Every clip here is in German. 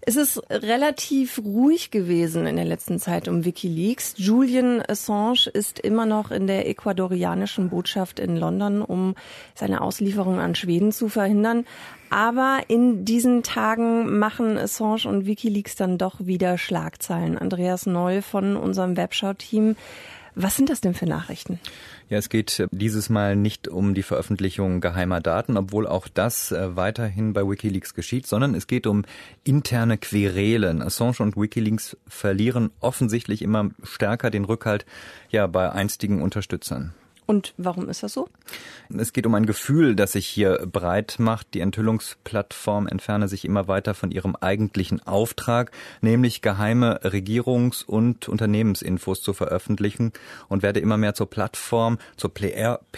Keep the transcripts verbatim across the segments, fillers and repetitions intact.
Es ist relativ ruhig gewesen in der letzten Zeit um WikiLeaks. Julian Assange ist immer noch in der ecuadorianischen Botschaft in London, um seine Auslieferung an Schweden zu verhindern. Aber in diesen Tagen machen Assange und WikiLeaks dann doch wieder Schlagzeilen. Andreas Noll von unserem Webschau-Team. Was sind das denn für Nachrichten? Ja, es geht dieses Mal nicht um die Veröffentlichung geheimer Daten, obwohl auch das äh, weiterhin bei WikiLeaks geschieht, sondern es geht um interne Querelen. Assange und WikiLeaks verlieren offensichtlich immer stärker den Rückhalt ja bei einstigen Unterstützern. Und warum ist das so? Es geht um ein Gefühl, das sich hier breit macht. Die Enthüllungsplattform entferne sich immer weiter von ihrem eigentlichen Auftrag, nämlich geheime Regierungs- und Unternehmensinfos zu veröffentlichen, und werde immer mehr zur Plattform, zur P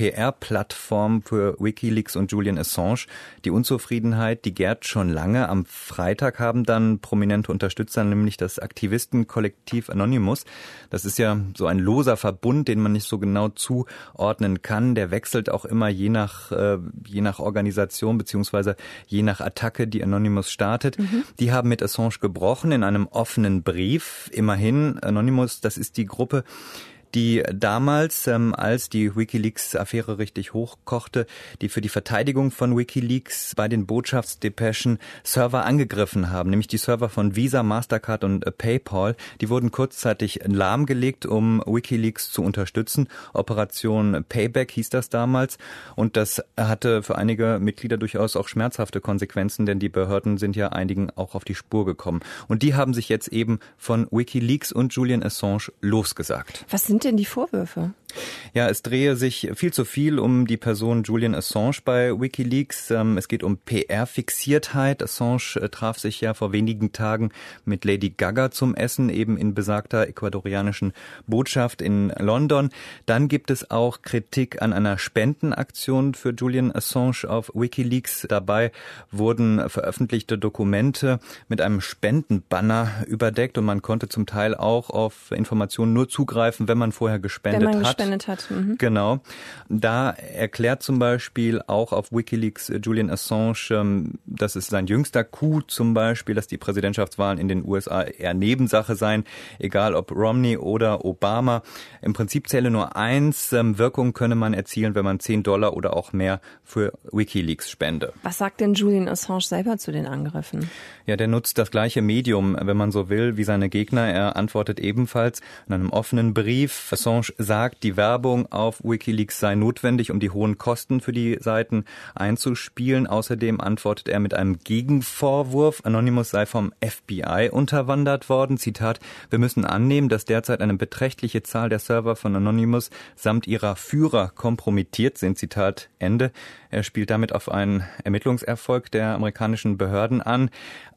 R-Plattform für WikiLeaks und Julian Assange. Die Unzufriedenheit, die gärt schon lange. Am Freitag haben dann prominente Unterstützer, nämlich das Aktivistenkollektiv Anonymous. Das ist ja so ein loser Verbund, den man nicht so genau zu ordnen kann. Der wechselt auch immer je nach äh, je nach Organisation beziehungsweise je nach Attacke, die Anonymous startet. Mhm. Die haben mit Assange gebrochen in einem offenen Brief. Immerhin, Anonymous, das ist die Gruppe, die damals, ähm, als die WikiLeaks-Affäre richtig hochkochte, die für die Verteidigung von WikiLeaks bei den Botschaftsdepeschen Server angegriffen haben, nämlich die Server von Visa, Mastercard und äh, PayPal. Die wurden kurzzeitig lahmgelegt, um WikiLeaks zu unterstützen. Operation Payback hieß das damals, und das hatte für einige Mitglieder durchaus auch schmerzhafte Konsequenzen, denn die Behörden sind ja einigen auch auf die Spur gekommen. Und die haben sich jetzt eben von WikiLeaks und Julian Assange losgesagt. Was sind denn die Vorwürfe? Ja, es drehe sich viel zu viel um die Person Julian Assange bei WikiLeaks. Es geht um P R-Fixiertheit. Assange traf sich ja vor wenigen Tagen mit Lady Gaga zum Essen, eben in besagter ecuadorianischen Botschaft in London. Dann gibt es auch Kritik an einer Spendenaktion für Julian Assange auf WikiLeaks. Dabei wurden veröffentlichte Dokumente mit einem Spendenbanner überdeckt, und man konnte zum Teil auch auf Informationen nur zugreifen, wenn man vorher gespendet wenn man hat. gespendet hat. Mhm. Genau. Da erklärt zum Beispiel auch auf WikiLeaks Julian Assange, dass es sein jüngster Coup zum Beispiel, dass die Präsidentschaftswahlen in den U S A eher Nebensache seien, egal ob Romney oder Obama. Im Prinzip zähle nur eins: Wirkung könne man erzielen, wenn man zehn Dollar oder auch mehr für WikiLeaks spende. Was sagt denn Julian Assange selber zu den Angriffen? Ja, der nutzt das gleiche Medium, wenn man so will, wie seine Gegner. Er antwortet ebenfalls in einem offenen Brief. Assange sagt, die Werbung auf WikiLeaks sei notwendig, um die hohen Kosten für die Seiten einzuspielen. Außerdem antwortet er mit einem Gegenvorwurf. Anonymous sei vom F B I unterwandert worden. Zitat: Wir müssen annehmen, dass derzeit eine beträchtliche Zahl der Server von Anonymous samt ihrer Führer kompromittiert sind. Zitat Ende. Er spielt damit auf einen Ermittlungserfolg der amerikanischen Behörden an.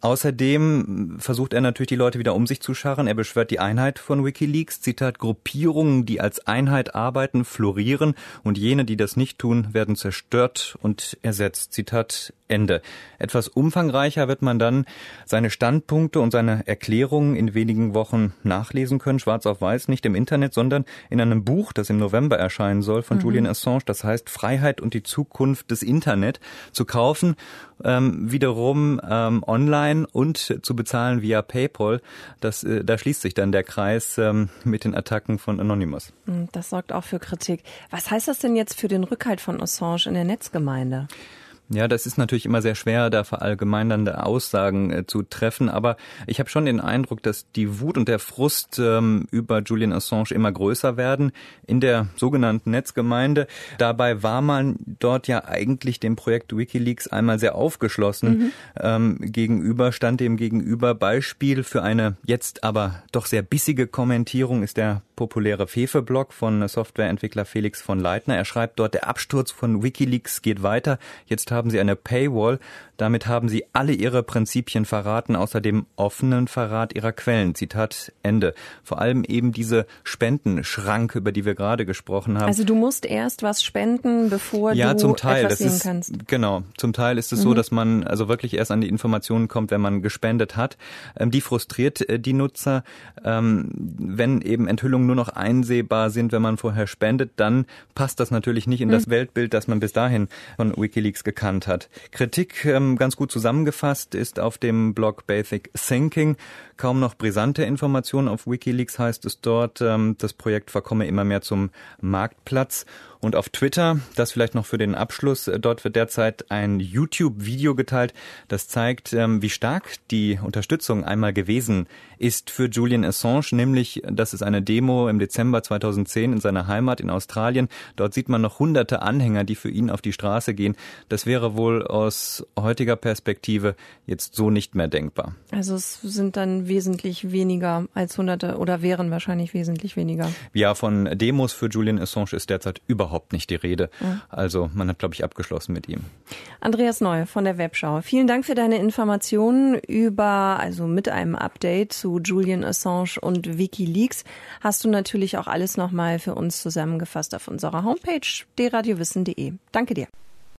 Außerdem versucht er natürlich, die Leute wieder um sich zu scharren. Er beschwört die Einheit von WikiLeaks. Zitat: Gruppierungen, die als Einheit arbeiten, florieren, und jene, die das nicht tun, werden zerstört und ersetzt. Zitat Ende. Etwas umfangreicher wird man dann seine Standpunkte und seine Erklärungen in wenigen Wochen nachlesen können, schwarz auf weiß, nicht im Internet, sondern in einem Buch, das im November erscheinen soll, von mhm. Julian Assange. Das heißt Freiheit und die Zukunft des Internet, zu kaufen, ähm, wiederum ähm, online und zu bezahlen via PayPal. Das, äh, da schließt sich dann der Kreis ähm, mit den Attacken von Anonymous. Das sorgt auch für Kritik. Was heißt das denn jetzt für den Rückhalt von Assange in der Netzgemeinde? Ja, das ist natürlich immer sehr schwer, da verallgemeinernde Aussagen äh, zu treffen, aber ich habe schon den Eindruck, dass die Wut und der Frust ähm, über Julian Assange immer größer werden in der sogenannten Netzgemeinde. Dabei war man dort ja eigentlich dem Projekt WikiLeaks einmal sehr aufgeschlossen mhm. ähm, gegenüber, stand dem gegenüber. Beispiel für eine jetzt aber doch sehr bissige Kommentierung ist der populäre Fefe-Blog von Softwareentwickler Felix von Leitner. Er schreibt dort: Der Absturz von WikiLeaks geht weiter. Jetzt haben sie eine Paywall. Damit haben sie alle ihre Prinzipien verraten, außer dem offenen Verrat ihrer Quellen. Zitat Ende. Vor allem eben diese Spendenschranke, über die wir gerade gesprochen haben. Also du musst erst was spenden, bevor ja, du zum Teil. etwas das sehen ist, kannst. Genau. Zum Teil ist es mhm. so, dass man also wirklich erst an die Informationen kommt, wenn man gespendet hat. Ähm, die frustriert äh, die Nutzer, ähm, wenn eben Enthüllungen nur noch einsehbar sind, wenn man vorher spendet, dann passt das natürlich nicht in das mhm. Weltbild, das man bis dahin von WikiLeaks gekannt hat. Kritik, ähm, ganz gut zusammengefasst, ist auf dem Blog Basic Thinking. Kaum noch brisante Informationen auf WikiLeaks heißt es dort, ähm, das Projekt verkomme immer mehr zum Marktplatz. Und auf Twitter, das vielleicht noch für den Abschluss, dort wird derzeit ein YouTube-Video geteilt, das zeigt, wie stark die Unterstützung einmal gewesen ist für Julian Assange, nämlich, das ist eine Demo im Dezember zweitausendzehn in seiner Heimat in Australien. Dort sieht man noch hunderte Anhänger, die für ihn auf die Straße gehen. Das wäre wohl aus heutiger Perspektive jetzt so nicht mehr denkbar. Also es sind dann wesentlich weniger als hunderte oder wären wahrscheinlich wesentlich weniger. Ja, von Demos für Julian Assange ist derzeit überhaupt überhaupt nicht die Rede. Ja. Also man hat, glaube ich, abgeschlossen mit ihm. Andreas Neu von der Webschau. Vielen Dank für deine Informationen über, also mit einem Update zu Julian Assange und WikiLeaks. Hast du natürlich auch alles nochmal für uns zusammengefasst auf unserer Homepage d radio wissen punkt de. Danke dir.